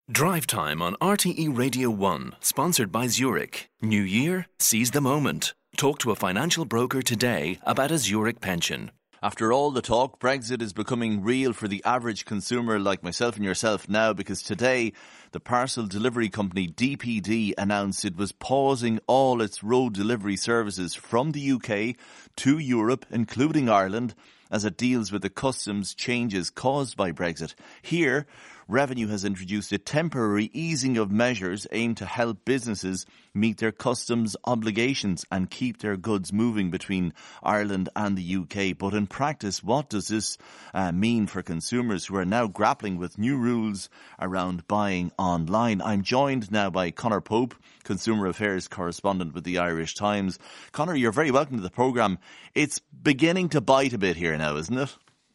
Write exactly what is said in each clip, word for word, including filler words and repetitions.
Drive Time on R T E Radio one, sponsored by Zurich. New year, seize the moment. Talk to a financial broker today about a Zurich pension. After all the talk, Brexit is becoming real for the average consumer like myself and yourself now, because today the parcel delivery company D P D announced it was pausing all its road delivery services from the U K to Europe, including Ireland, as it deals with the customs changes caused by Brexit. Here, Revenue has introduced a temporary easing of measures aimed to help businesses meet their customs obligations and keep their goods moving between Ireland and the U K. But in practice, what does this uh, mean for consumers who are now grappling with new rules around buying online? I'm joined now by Conor Pope, Consumer Affairs Correspondent with the Irish Times. Conor, you're very welcome to the programme. It's beginning to bite a bit here now, isn't it?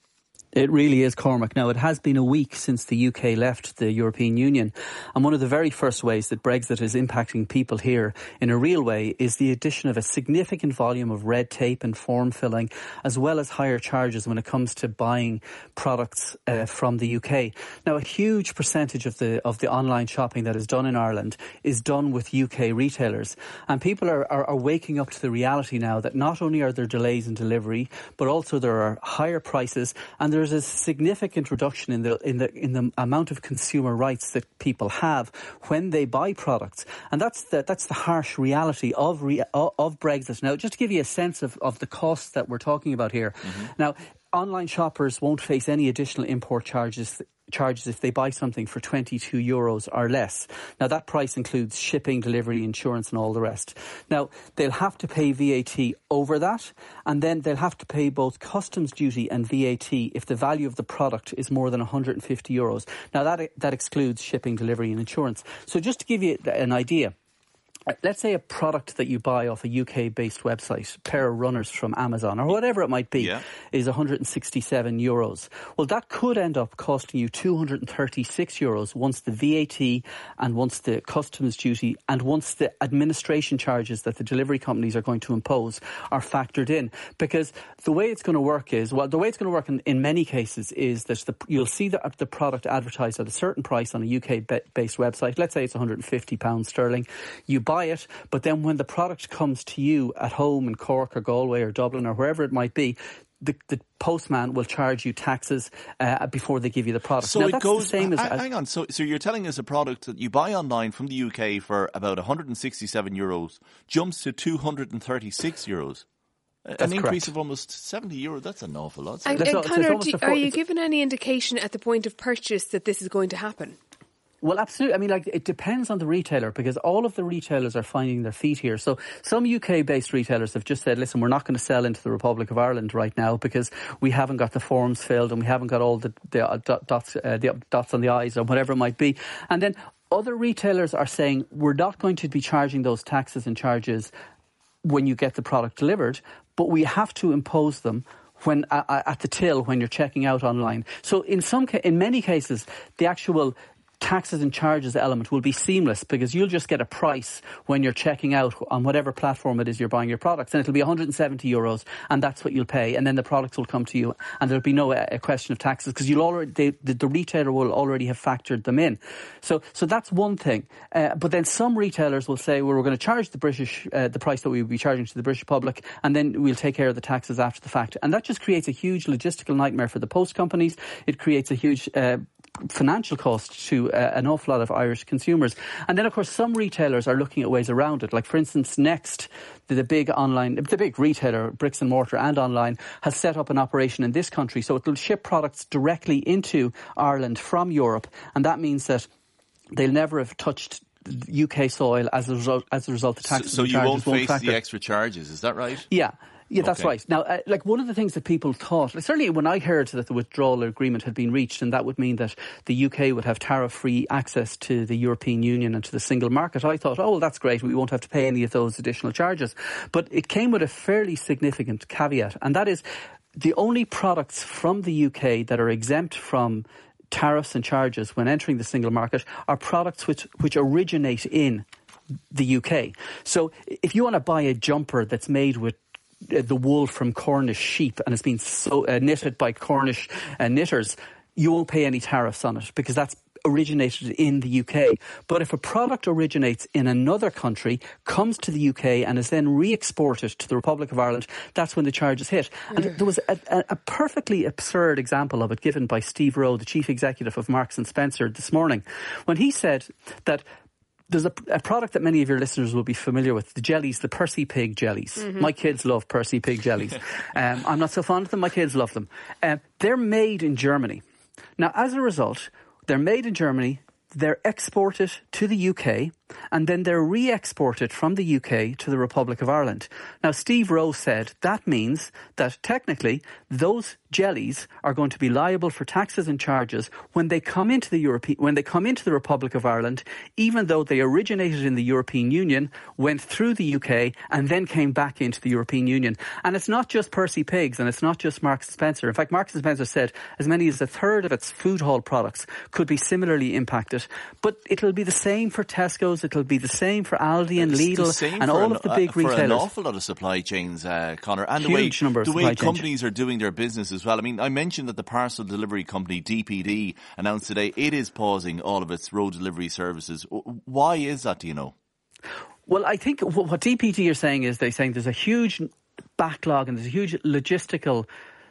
It really is, Cormac. Now, it has been a week since the U K left the European Union, and one of the very first ways that Brexit is impacting people here in a real way is the addition of a significant volume of red tape and form filling, as well as higher charges when it comes to buying products uh, from the U K. Now, a huge percentage of the of the online shopping that is done in Ireland is done with U K retailers, and people are, are, are waking up to the reality now that not only are there delays in delivery, but also there are higher prices, and there There's a significant reduction in the in the in the amount of consumer rights that people have when they buy products, and that's the that's the harsh reality of re, of Brexit. Now, just to give you a sense of, of the costs that we're talking about here. Mm-hmm. Now, online shoppers won't face any additional import charges charges if they buy something for twenty-two euros or less. Now, that price includes shipping, delivery, insurance and all the rest. Now, they'll have to pay V A T over that, and then they'll have to pay both customs duty and V A T if the value of the product is more than one hundred fifty euros. Now, that that excludes shipping, delivery and insurance. So just to give you an idea, let's say a product that you buy off a U K-based website, a pair of runners from Amazon or whatever it might be, yeah. is one hundred sixty-seven euros. Well, that could end up costing you two hundred thirty-six euros once the V A T and once the customs duty and once the administration charges that the delivery companies are going to impose are factored in. Because the way it's going to work is, well, the way it's going to work in, in many cases is that the, you'll see the, the product advertised at a certain price on a U K-based website. Let's say it's one hundred fifty pounds sterling. You buy Buy it, but then when the product comes to you at home in Cork or Galway or Dublin or wherever it might be, the, the postman will charge you taxes uh, before they give you the product. So now, it that's goes. The same as, hang on. So, so you're telling us a product that you buy online from the U K for about one hundred sixty-seven euros jumps to two hundred thirty-six euros. That's an increase correct. Of almost seventy euros. That's an awful lot. And, and Conor, do, are you given any indication at the point of purchase that this is going to happen? Well, absolutely. I mean, like, it depends on the retailer, because all of the retailers are finding their feet here. So some U K-based retailers have just said, listen, we're not going to sell into the Republic of Ireland right now because we haven't got the forms filled and we haven't got all the, the dots, uh, the dots on the I's or whatever it might be. And then other retailers are saying, we're not going to be charging those taxes and charges when you get the product delivered, but we have to impose them when uh, at the till when you're checking out online. So in some, ca- in many cases, the actual taxes and charges element will be seamless, because you'll just get a price when you're checking out on whatever platform it is you're buying your products, and it'll be one hundred seventy euros, and that's what you'll pay, and then the products will come to you, and there'll be no uh, question of taxes, because you'll already they, the, the retailer will already have factored them in. So, so that's one thing. Uh, but then some retailers will say, well, we're going to charge the British uh, the price that we would be charging to the British public, and then we'll take care of the taxes after the fact, and that just creates a huge logistical nightmare for the post companies. It creates a huge uh, financial cost to uh, an awful lot of Irish consumers. And then, of course, some retailers are looking at ways around it. Like, for instance, Next, the, the big online, the big retailer, bricks and mortar and online, has set up an operation in this country. So it will ship products directly into Ireland from Europe. And that means that they'll never have touched U K soil as a result, as a result of taxes so, so and charges. So you won't face factor. the extra charges, is that right? Yeah. Yeah, that's okay. right. Now, uh, like, one of the things that people thought, like, certainly when I heard that the withdrawal agreement had been reached, and that would mean that the U K would have tariff-free access to the European Union and to the single market, I thought, oh, well, that's great, we won't have to pay any of those additional charges. But it came with a fairly significant caveat, and that is the only products from the U K that are exempt from tariffs and charges when entering the single market are products which, which originate in the U K. So if you want to buy a jumper that's made with the wool from Cornish sheep and it's been so, uh, knitted by Cornish uh, knitters, you won't pay any tariffs on it, because that's originated in the U K. But if a product originates in another country, comes to the U K and is then re-exported to the Republic of Ireland, that's when the charges hit. And there was a, a, a perfectly absurd example of it given by Steve Rowe, the chief executive of Marks and Spencer, this morning, when he said that there's a, a product that many of your listeners will be familiar with, the jellies, the Percy Pig jellies. Mm-hmm. My kids love Percy Pig jellies. um, I'm not so fond of them, my kids love them. Um, they're made in Germany. Now, as a result, they're made in Germany, they're exported to the U K, and then they're re-exported from the U K to the Republic of Ireland. Now, Steve Rowe said that means that technically those jellies are going to be liable for taxes and charges when they come into the European, when they come into the Republic of Ireland, even though they originated in the European Union, went through the U K, and then came back into the European Union. And it's not just Percy Pigs, and it's not just Marks and Spencer. In fact, Marks and Spencer said as many as a third of its food hall products could be similarly impacted. But it'll be the same for Tesco's, it'll be the same for Aldi and it's Lidl and all an, of the big uh, for retailers. For an awful lot of supply chains, uh, Conor, and Huge the way, number of the way supply companies chains. are doing their business as well. I mean, I mentioned that the parcel delivery company D P D announced today it is pausing all of its road delivery services. Why is that, do you know? Well, I think what D P D are saying is they're saying there's a huge backlog and there's a huge logistical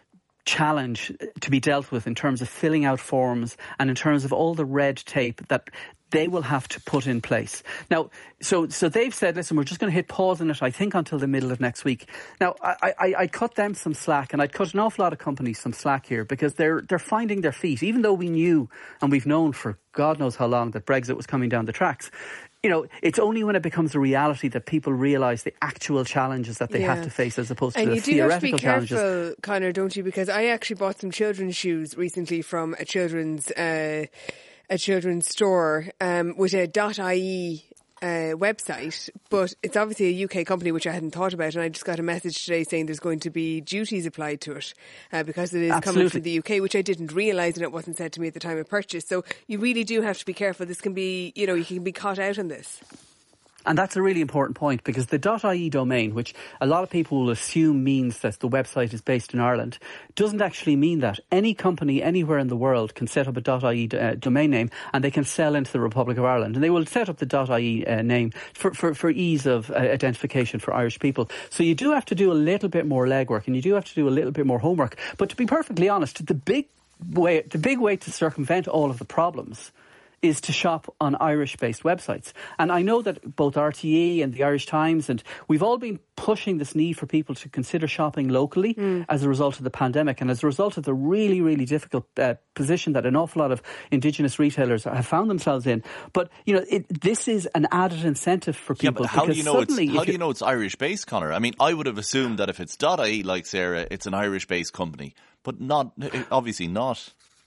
challenge to be dealt with in terms of filling out forms and in terms of all the red tape that they will have to put in place. Now, so so they've said, listen, we're just going to hit pause on it, I think, until the middle of next week. Now, I, I, I'd cut them some slack, and I'd cut an awful lot of companies some slack here, because they're they're finding their feet. Even though we knew, and we've known for God knows how long, that Brexit was coming down the tracks, you know, it's only when it becomes a reality that people realise the actual challenges that they yeah. have to face, as opposed and to the theoretical challenges. And you do have to be careful, Conor, don't you? Because I actually bought some children's shoes recently from a children's uh, a children's store um, with a .ie uh, website, but it's obviously a U K company, which I hadn't thought about, and I just got a message today saying there's going to be duties applied to it uh, because it is Absolutely. coming from the U K, which I didn't realise, and it wasn't said to me at the time of purchase. So you really do have to be careful. This can be, you know, you can be caught out on this. And that's a really important point, because the .ie domain, which a lot of people will assume means that the website is based in Ireland, doesn't actually mean that. Any company anywhere in the world can set up a .ie uh, domain name, and they can sell into the Republic of Ireland. And they will set up the .ie uh, name for, for, for ease of uh, identification for Irish people. So you do have to do a little bit more legwork, and you do have to do a little bit more homework. But to be perfectly honest, the big way, the big way to circumvent all of the problems is to shop on Irish-based websites. And I know that both R T E and the Irish Times, and we've all been pushing this need for people to consider shopping locally mm. as a result of the pandemic, and as a result of the really, really difficult uh, position that an awful lot of Indigenous retailers have found themselves in. But, you know, it, this is an added incentive for people. Yeah, but how do you know it's, how do you you, know it's Irish-based, Conor? I mean, I would have assumed that if it's .ie like Sarah, it's an Irish-based company, but not, obviously not.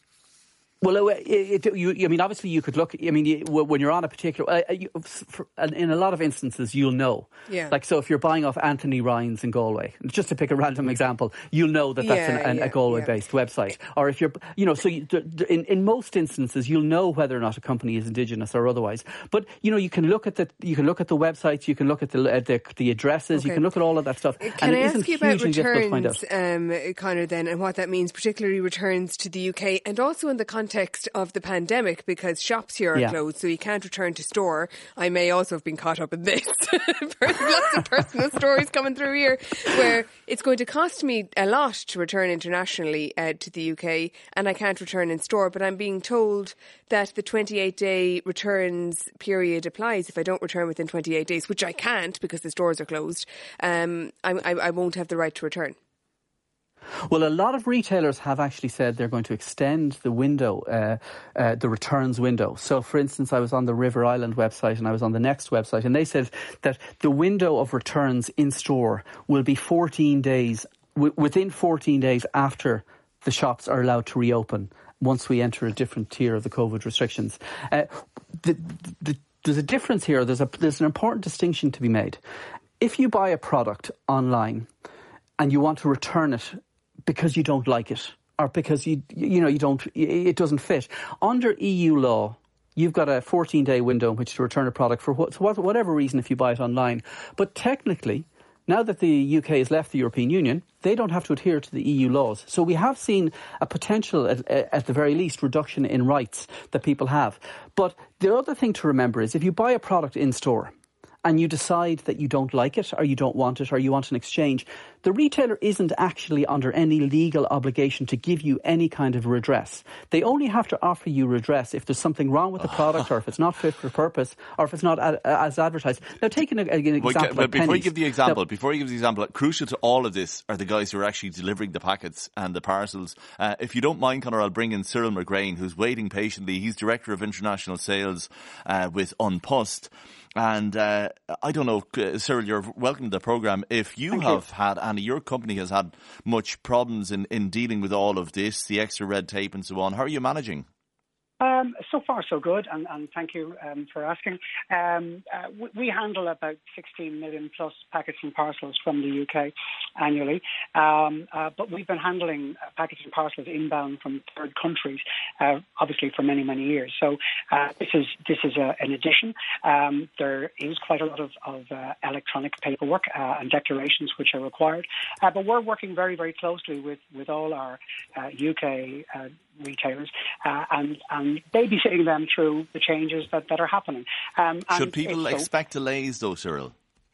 Well, it, it, you, I mean, obviously you could look, I mean, you, when you're on a particular, uh, you, for, in a lot of instances, you'll know. Yeah. Like, so if you're buying off Anthony Ryan's in Galway, just to pick a random example, you'll know that that's yeah, an, an, yeah, a Galway-based yeah. website. Or if you're, you know, so you, in, in most instances, you'll know whether or not a company is Indigenous or otherwise. But, you know, you can look at the, you can look at the websites, you can look at the uh, the, the addresses, okay. you can look at all of that stuff. Can and I it ask isn't you about returns, um, Conor, then, and what that means, particularly returns to the U K, and also in the context of the pandemic, because shops here are yeah. closed, so you can't return to store. I may also have been caught up in this. Lots of personal stories coming through here, where it's going to cost me a lot to return internationally uh, to the U K, and I can't return in store, but I'm being told that the twenty-eight day returns period applies. If I don't return within twenty-eight days, which I can't because the stores are closed, um, I, I, I won't have the right to return. Well, a lot of retailers have actually said they're going to extend the window, uh, uh, the returns window. So, for instance, I was on the River Island website and I was on the Next website, and they said that the window of returns in store will be fourteen days, w- within fourteen days after the shops are allowed to reopen, once we enter a different tier of the COVID restrictions. Uh, the, the, there's a difference here. There's a there's an important distinction to be made. If you buy a product online and you want to return it because you don't like it, or because you you know you don't it doesn't fit, under E U law, you've got a fourteen day window in which to return a product for what, whatever reason if you buy it online. But technically, now that the U K has left the European Union, they don't have to adhere to the E U laws. So we have seen a potential, at, at the very least, reduction in rights that people have. But the other thing to remember is if you buy a product in store and you decide that you don't like it or you don't want it or you want an exchange, the retailer isn't actually under any legal obligation to give you any kind of redress. They only have to offer you redress if there's something wrong with the product or if it's not fit for purpose or if it's not a, as advertised. Now, taking an example well, like but before pennies, you give the example, now, before you give the example, crucial to all of this are the guys who are actually delivering the packets and the parcels. Uh, if you don't mind, Conor, I'll bring in Cyril McGrain, who's waiting patiently. He's Director of International Sales uh, with An Post. And uh, I don't know, uh, Cyril, you're welcome to the programme. If you Thank have you. had, and your company has had much problems in, in dealing with all of this, the extra red tape and so on, how are you managing? Um, so far, so good, and, and thank you um, for asking. Um, uh, we, we handle about sixteen million plus packets and parcels from the U K annually, um, uh, but we've been handling packets and parcels inbound from third countries, uh, obviously for many, many years. So uh, this is this is a, an addition. Um, there is quite a lot of, of uh, electronic paperwork uh, and declarations which are required, uh, but we're working very, very closely with, with all our uh, U K uh, retailers uh, and, and babysitting them through the changes that, that are happening. Um, Should people so, expect delays though, Cyril?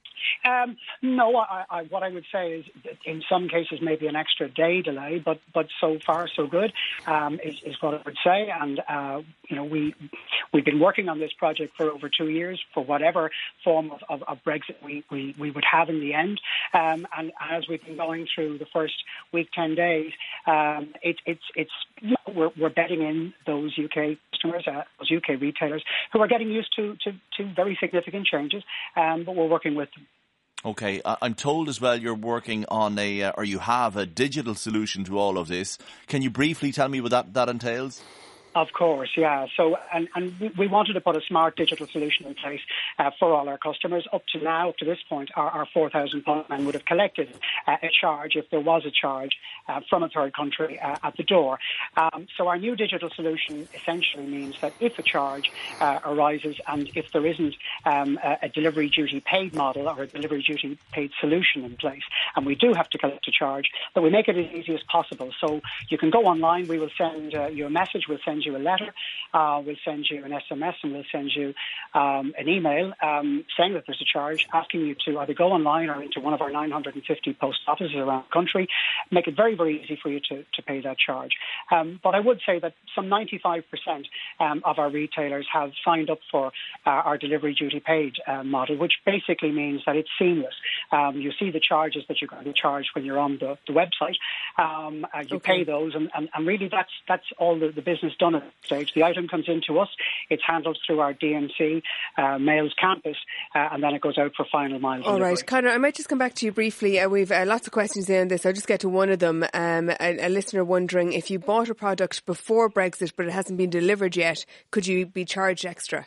Um, no, I, I, what I would say is that in some cases maybe an extra day delay, but, but so far so good um, is, is what I would say. And, uh, you know, we, we've been working on this project for over two years for whatever form of, of, of Brexit we, we, we would have in the end. Um, and as we've been going through the first week, ten days, um, it, it's, it's, you know, we're, we're betting in those U K customers, uh, those U K retailers who are getting used to, to, to very significant changes, um, but we're working with them. Okay, I'm told as well you're working on a, uh, or you have a digital solution to all of this. Can you briefly tell me what that, that entails? Of course, yeah. So, and, and we wanted to put a smart digital solution in place uh, for all our customers. Up to now, up to this point, our, our four thousand postmen would have collected uh, a charge, if there was a charge, uh, from a third country uh, at the door. Um, so our new digital solution essentially means that if a charge uh, arises and if there isn't um, a, a delivery duty paid model or a delivery duty paid solution in place, and we do have to collect a charge, that we make it as easy as possible. So you can go online, we will send uh, you a message, we'll send you a letter, uh, we'll send you an S M S, and we'll send you um, an email um, saying that there's a charge, asking you to either go online or into one of our nine hundred fifty post offices around the country, make it very, very easy for you to, to pay that charge. Um, but I would say that some ninety-five percent um, of our retailers have signed up for uh, our delivery duty paid uh, model, which basically means that it's seamless. Um, you see the charges that you're going to charge when you're on the, the website. Um, uh, you okay. pay those, and, and, and really that's that's all the, the business done at this stage. The item comes into us, it's handled through our D M C, uh, Mails Campus, uh, and then it goes out for final mile All delivery. right, Conor, I might just come back to you briefly. Uh, we've uh, lots of questions there on this. I'll just get to one of them. Um, a, a listener wondering if you bought a product before Brexit but it hasn't been delivered yet, could you be charged extra?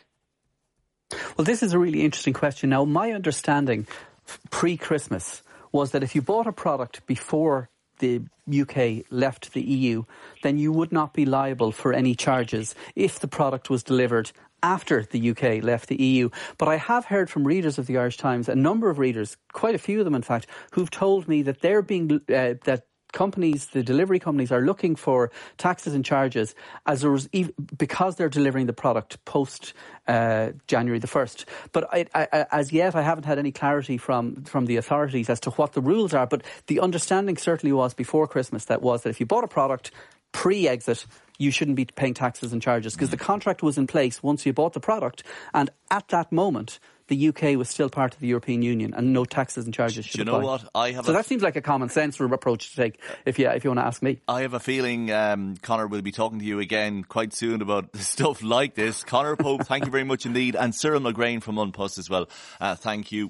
Well, this is a really interesting question. Now, my understanding pre-Christmas was that if you bought a product before the U K left the E U, then you would not be liable for any charges if the product was delivered after the U K left the E U. But I have heard from readers of the Irish Times, a number of readers, quite a few of them in fact, who've told me that they're being uh, that companies, the delivery companies, are looking for taxes and charges as a res- because they're delivering the product post uh, January the first. But I, I, as yet, I haven't had any clarity from from the authorities as to what the rules are. But the understanding certainly was before Christmas that was that if you bought a product pre-exit, you shouldn't be paying taxes and charges because the contract was in place once you bought the product, and at that moment the U K was still part of the European Union and no taxes and charges should Do you apply. know what? I have so a that seems like a common sense approach to take if you, if you want to ask me. I have a feeling um, Conor will be talking to you again quite soon about stuff like this. Conor Pope, thank you very much indeed. And Cyril McGrain from An Post as well. Uh, thank you.